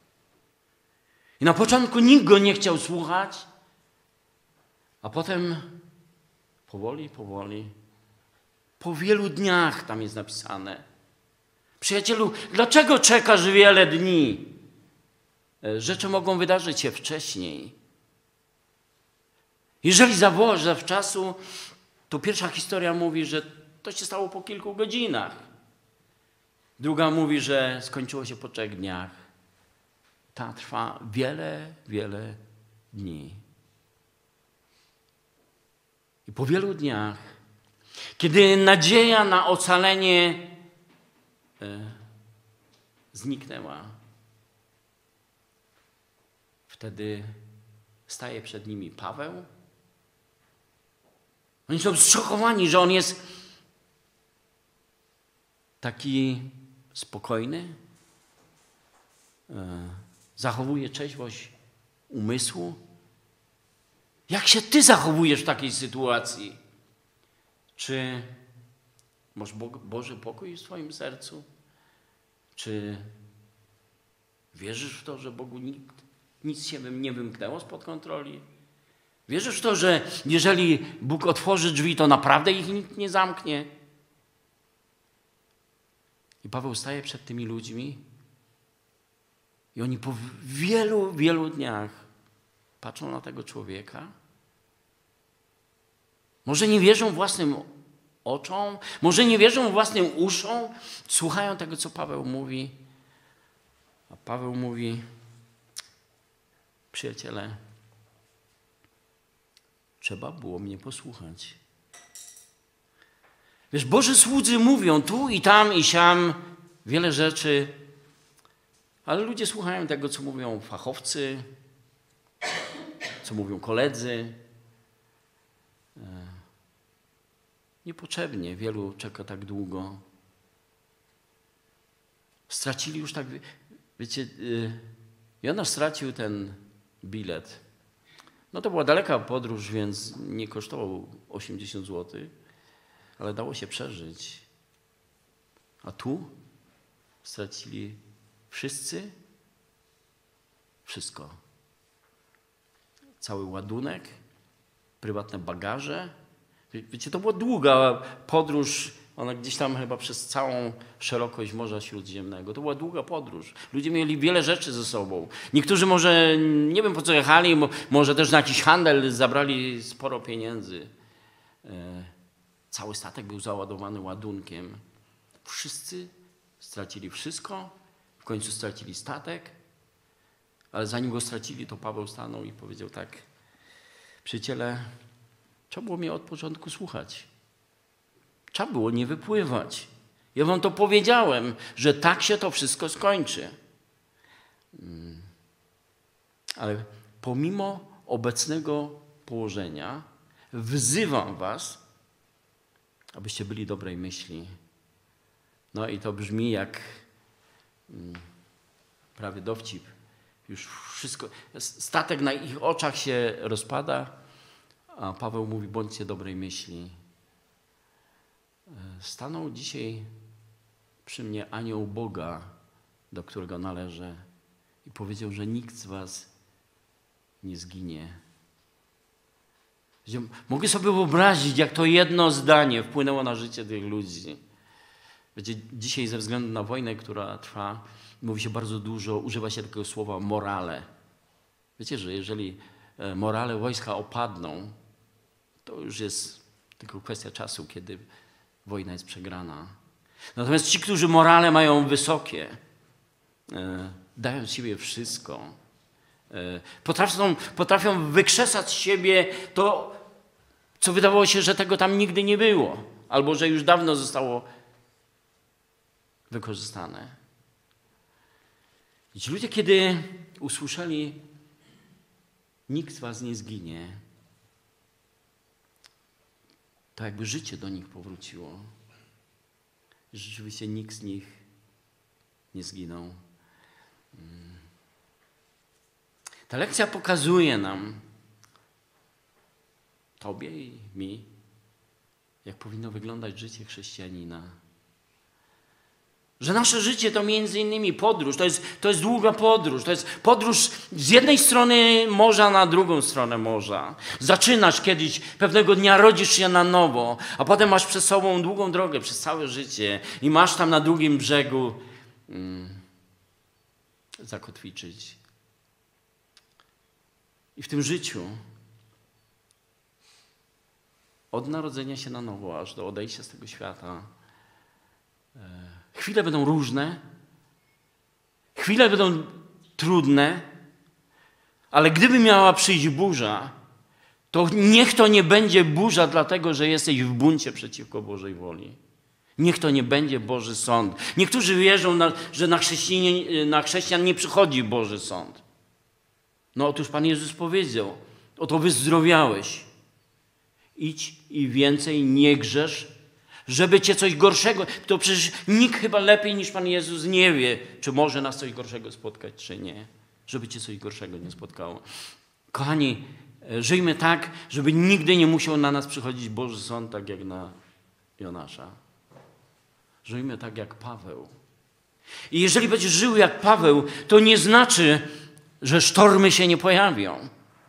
I na początku nikt go nie chciał słuchać, a potem powoli, powoli, po wielu dniach tam jest napisane. Przyjacielu, dlaczego czekasz wiele dni? Rzeczy mogą wydarzyć się wcześniej. Jeżeli zawołasz zawczasu, to pierwsza historia mówi, że to się stało po kilku godzinach. Druga mówi, że skończyło się po trzech dniach. Ta trwa wiele, wiele dni. I po wielu dniach, kiedy nadzieja na ocalenie e, zniknęła, wtedy staje przed nimi Paweł. Oni są zszokowani, że on jest taki spokojny, e, zachowuje trzeźwość umysłu. Jak się ty zachowujesz w takiej sytuacji? Czy masz Bo- Boży pokój w swoim sercu? Czy wierzysz w to, że Bogu nikt, nic się nie wymknęło spod kontroli? Wierzysz w to, że jeżeli Bóg otworzy drzwi, to naprawdę ich nikt nie zamknie? I Paweł staje przed tymi ludźmi i oni po wielu, wielu dniach patrzą na tego człowieka. Może nie wierzą własnym oczom, może nie wierzą własnym uszom, słuchają tego, co Paweł mówi. A Paweł mówi, przyjaciele, trzeba było mnie posłuchać. Wiesz, Boży słudzy mówią tu i tam i siam wiele rzeczy, ale ludzie słuchają tego, co mówią fachowcy, co mówią koledzy. Niepotrzebnie wielu czeka tak długo. Stracili już tak, wiecie, Jonasz stracił ten bilet. No to była daleka podróż, więc nie kosztował osiemdziesiąt złotych, ale dało się przeżyć. A tu stracili wszyscy wszystko. Cały ładunek, prywatne bagaże. Wiecie, to była długa podróż, ona gdzieś tam chyba przez całą szerokość Morza Śródziemnego. To była długa podróż. Ludzie mieli wiele rzeczy ze sobą. Niektórzy może, nie wiem po co jechali, może też na jakiś handel zabrali sporo pieniędzy. Cały statek był załadowany ładunkiem. Wszyscy stracili wszystko, w końcu stracili statek, ale zanim go stracili, to Paweł stanął i powiedział tak: przyjaciele, trzeba było mnie od początku słuchać. Trzeba było nie wypływać. Ja wam to powiedziałem, że tak się to wszystko skończy. Ale pomimo obecnego położenia wzywam was, abyście byli dobrej myśli. No i to brzmi jak mm, prawie dowcip. Już wszystko, statek na ich oczach się rozpada, a Paweł mówi, bądźcie dobrej myśli. Stanął dzisiaj przy mnie anioł Boga, do którego należę, i powiedział, że nikt z was nie zginie. Mogę sobie wyobrazić, jak to jedno zdanie wpłynęło na życie tych ludzi. Wiecie, dzisiaj ze względu na wojnę, która trwa, mówi się bardzo dużo, używa się takiego słowa morale. Wiecie, że jeżeli morale wojska opadną, to już jest tylko kwestia czasu, kiedy wojna jest przegrana. Natomiast ci, którzy morale mają wysokie, dają z siebie wszystko, potrafią, potrafią wykrzesać z siebie to, co wydawało się, że tego tam nigdy nie było, albo że już dawno zostało wykorzystane. I ci ludzie, kiedy usłyszeli, nikt z was nie zginie, to jakby życie do nich powróciło. Rzeczywiście nikt z nich nie zginął. Ta lekcja pokazuje nam, tobie i mi, jak powinno wyglądać życie chrześcijanina. Że nasze życie to między innymi podróż, to jest, to jest długa podróż, to jest podróż z jednej strony morza na drugą stronę morza. Zaczynasz kiedyś, pewnego dnia rodzisz się na nowo, a potem masz przed sobą długą drogę przez całe życie i masz tam na drugim brzegu mm, zakotwiczyć. I w tym życiu od narodzenia się na nowo, aż do odejścia z tego świata, chwile będą różne, chwile będą trudne, ale gdyby miała przyjść burza, to niech to nie będzie burza dlatego, że jesteś w buncie przeciwko Bożej woli. Niech to nie będzie Boży sąd. Niektórzy wierzą, na, że na, na chrześcijan nie przychodzi Boży sąd. No otóż Pan Jezus powiedział, oto wyzdrowiałeś. Idź i więcej nie grzesz, żeby cię coś gorszego, to przecież nikt chyba lepiej niż Pan Jezus nie wie, czy może nas coś gorszego spotkać, czy nie. Żeby cię coś gorszego nie spotkało. Kochani, żyjmy tak, żeby nigdy nie musiał na nas przychodzić Boży sąd, tak jak na Jonasza. Żyjmy tak jak Paweł. I jeżeli będziesz żył jak Paweł, to nie znaczy, że sztormy się nie pojawią.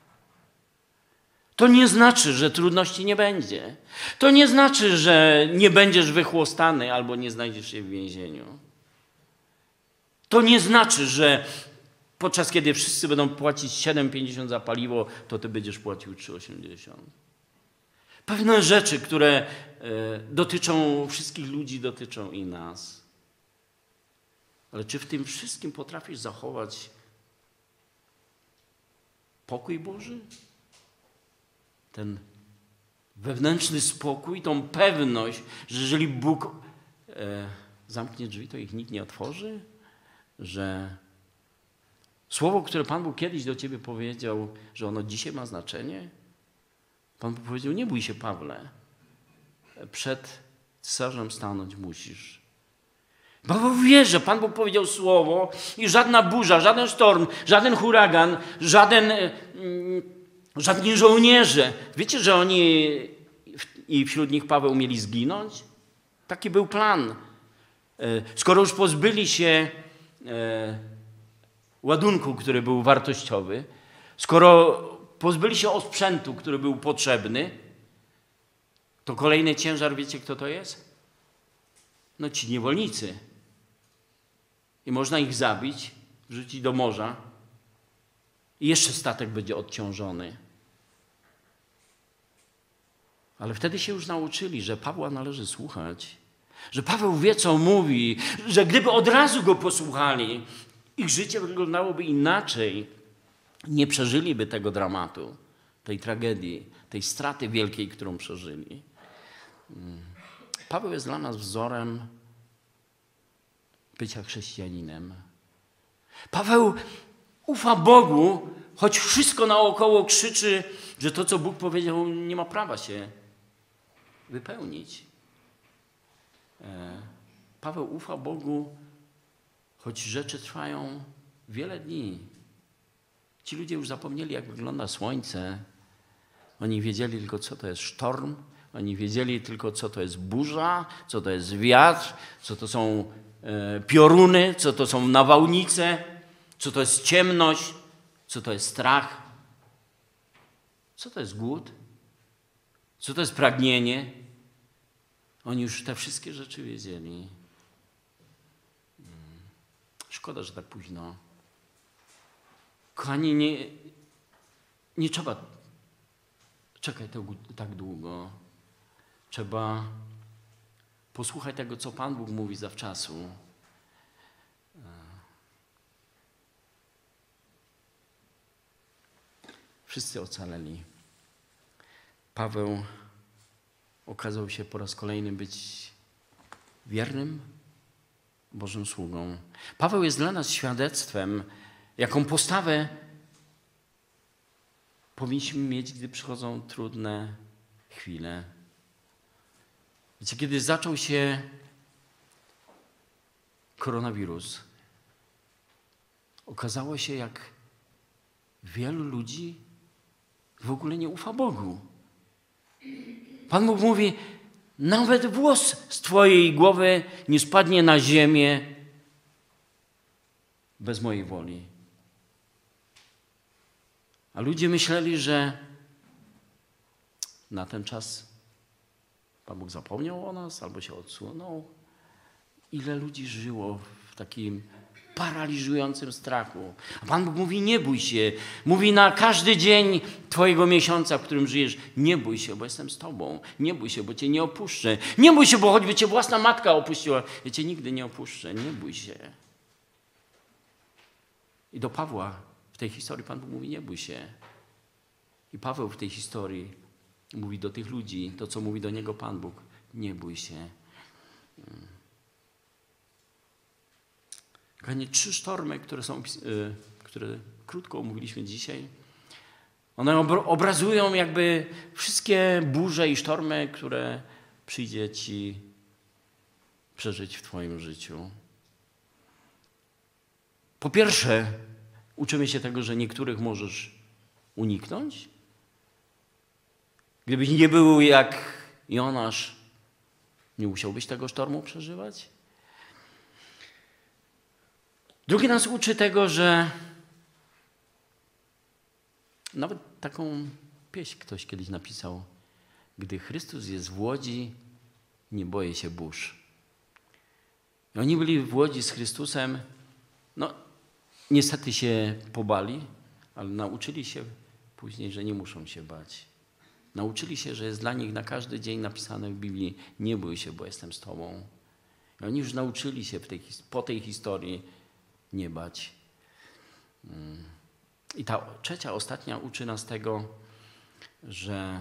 To nie znaczy, że trudności nie będzie. To nie znaczy, że nie będziesz wychłostany albo nie znajdziesz się w więzieniu. To nie znaczy, że podczas kiedy wszyscy będą płacić siedem pięćdziesiąt za paliwo, to ty będziesz płacił trzy osiemdziesiąt. Pewne rzeczy, które dotyczą wszystkich ludzi, dotyczą i nas. Ale czy w tym wszystkim potrafisz zachować pokój Boży? Ten wewnętrzny spokój, tą pewność, że jeżeli Bóg e, zamknie drzwi, to ich nikt nie otworzy? Że słowo, które Pan Bóg kiedyś do ciebie powiedział, że ono dzisiaj ma znaczenie? Pan Bóg powiedział, nie bój się, Pawle. Przed cesarzem stanąć musisz. Paweł wie, że Pan Bóg powiedział słowo i żadna burza, żaden sztorm, żaden huragan, żaden, mm, żadni żołnierze. Wiecie, że oni i wśród nich Paweł mieli zginąć? Taki był plan. Skoro już pozbyli się e, ładunku, który był wartościowy, skoro pozbyli się osprzętu, który był potrzebny, to kolejny ciężar, wiecie kto to jest? No ci niewolnicy. I można ich zabić, wrzucić do morza i jeszcze statek będzie odciążony. Ale wtedy się już nauczyli, że Pawła należy słuchać, że Paweł wie, co mówi, że gdyby od razu go posłuchali, ich życie wyglądałoby inaczej. Nie przeżyliby tego dramatu, tej tragedii, tej straty wielkiej, którą przeżyli. Paweł jest dla nas wzorem bycia chrześcijaninem. Paweł ufa Bogu, choć wszystko naokoło krzyczy, że to, co Bóg powiedział, nie ma prawa się wypełnić. Paweł ufa Bogu, choć rzeczy trwają wiele dni. Ci ludzie już zapomnieli, jak wygląda słońce. Oni wiedzieli tylko, co to jest sztorm. Oni wiedzieli tylko, co to jest burza, co to jest wiatr, co to są e, pioruny, co to są nawałnice, co to jest ciemność, co to jest strach, co to jest głód, co to jest pragnienie. Oni już te wszystkie rzeczy wiedzieli. Szkoda, że tak późno. Kochani, nie, nie trzeba czekać tak długo. Trzeba posłuchać tego, co Pan Bóg mówi zawczasu. Wszyscy ocaleli. Paweł okazał się po raz kolejny być wiernym Bożym sługą. Paweł jest dla nas świadectwem, jaką postawę powinniśmy mieć, gdy przychodzą trudne chwile. Wiecie, kiedy zaczął się koronawirus, okazało się, jak wielu ludzi w ogóle nie ufa Bogu. Pan Bóg mówi, nawet włos z twojej głowy nie spadnie na ziemię bez mojej woli. A ludzie myśleli, że na ten czas Pan Bóg zapomniał o nas albo się odsunął. Ile ludzi żyło w takim paraliżującym strachu. A Pan Bóg mówi, nie bój się. Mówi na każdy dzień twojego miesiąca, w którym żyjesz, nie bój się, bo jestem z tobą. Nie bój się, bo cię nie opuszczę. Nie bój się, bo choćby cię własna matka opuściła, ja cię nigdy nie opuszczę. Nie bój się. I do Pawła w tej historii Pan Bóg mówi, nie bój się. I Paweł w tej historii mówi do tych ludzi to, co mówi do niego Pan Bóg. Nie bój się. Kochani, trzy sztormy, które są, które krótko omówiliśmy dzisiaj, one obrazują jakby wszystkie burze i sztormy, które przyjdzie ci przeżyć w twoim życiu. Po pierwsze, uczymy się tego, że niektórych możesz uniknąć. Gdybyś nie był jak Jonasz, nie musiałbyś tego sztormu przeżywać. Drugi nas uczy tego, że nawet taką pieśń ktoś kiedyś napisał. Gdy Chrystus jest w łodzi, nie boję się burz. I oni byli w łodzi z Chrystusem, no niestety się pobali, ale nauczyli się później, że nie muszą się bać. Nauczyli się, że jest dla nich na każdy dzień napisane w Biblii: nie bój się, bo jestem z tobą. I oni już nauczyli się w tej, po tej historii nie bać. I ta trzecia, ostatnia uczy nas tego, że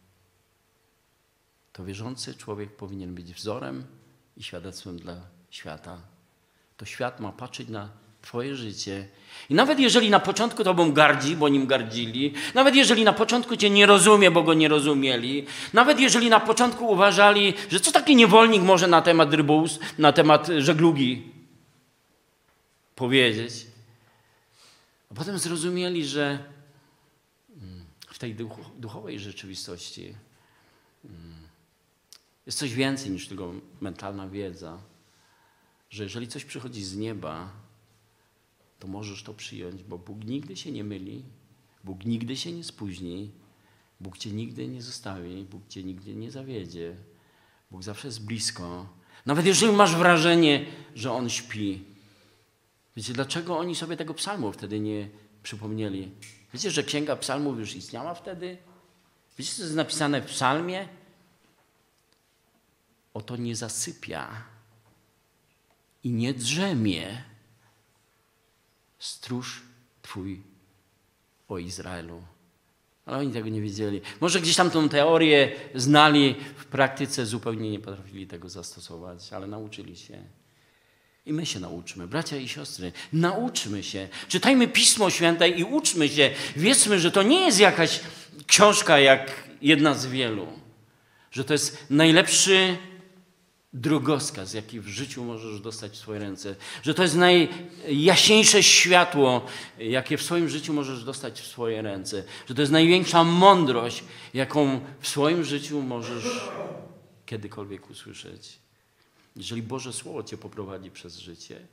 to wierzący człowiek powinien być wzorem i świadectwem dla świata. To świat ma patrzeć na twoje życie. I nawet jeżeli na początku tobą gardzi, bo nim gardzili, nawet jeżeli na początku cię nie rozumie, bo go nie rozumieli, nawet jeżeli na początku uważali, że co taki niewolnik może na temat rybołówstwa, na temat żeglugi powiedzieć, a potem zrozumieli, że w tej duchowej rzeczywistości jest coś więcej niż tylko mentalna wiedza, że jeżeli coś przychodzi z nieba, to możesz to przyjąć, bo Bóg nigdy się nie myli, Bóg nigdy się nie spóźni, Bóg cię nigdy nie zostawi, Bóg cię nigdy nie zawiedzie. Bóg zawsze jest blisko. Nawet jeżeli masz wrażenie, że On śpi. Wiecie, dlaczego oni sobie tego psalmu wtedy nie przypomnieli? Wiecie, że Księga Psalmów już istniała wtedy? Wiecie, co jest napisane w psalmie? Oto nie zasypia i nie drzemie stróż Twój, o Izraelu. Ale oni tego nie wiedzieli. Może gdzieś tam tą teorię znali, w praktyce zupełnie nie potrafili tego zastosować, ale nauczyli się. I my się nauczmy, bracia i siostry, nauczmy się. Czytajmy Pismo Święte i uczmy się. Wiedzmy, że to nie jest jakaś książka jak jedna z wielu. Że to jest najlepszy drogowskaz, jaki w życiu możesz dostać w swoje ręce. Że to jest najjaśniejsze światło, jakie w swoim życiu możesz dostać w swoje ręce. Że to jest największa mądrość, jaką w swoim życiu możesz kiedykolwiek usłyszeć. Jeżeli Boże Słowo cię poprowadzi przez życie,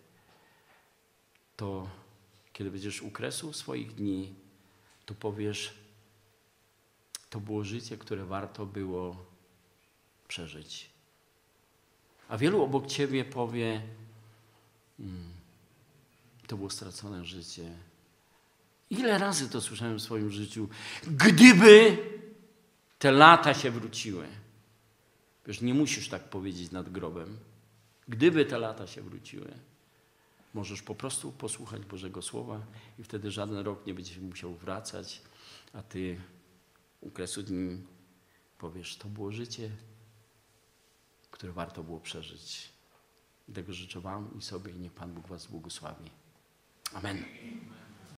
to kiedy będziesz u kresu swoich dni, to powiesz, to było życie, które warto było przeżyć. A wielu obok ciebie powie, hmm, to było stracone życie. Ile razy to słyszałem w swoim życiu? Gdyby te lata się wróciły. Wiesz, nie musisz tak powiedzieć nad grobem. Gdyby te lata się wróciły, możesz po prostu posłuchać Bożego Słowa i wtedy żaden rok nie będzie musiał wracać, a ty u kresu dni powiesz, to było życie, które warto było przeżyć. I tego życzę wam i sobie i niech Pan Bóg was błogosławi. Amen.